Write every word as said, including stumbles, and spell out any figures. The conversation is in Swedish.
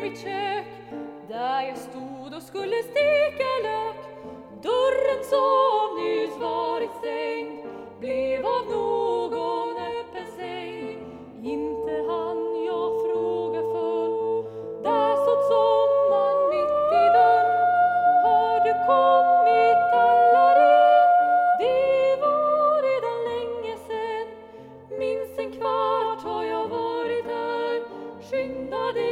mitt kök, där jag stod och skulle steka lök. Dörren som nyss varit stängd blev av någon öppen säng. Inte hann jag fråga förrän, där stod sommaren mitt i dörren. Har du kommit Allarin? Det var redan länge sen. Minst en kvart har jag varit här. Skynda dig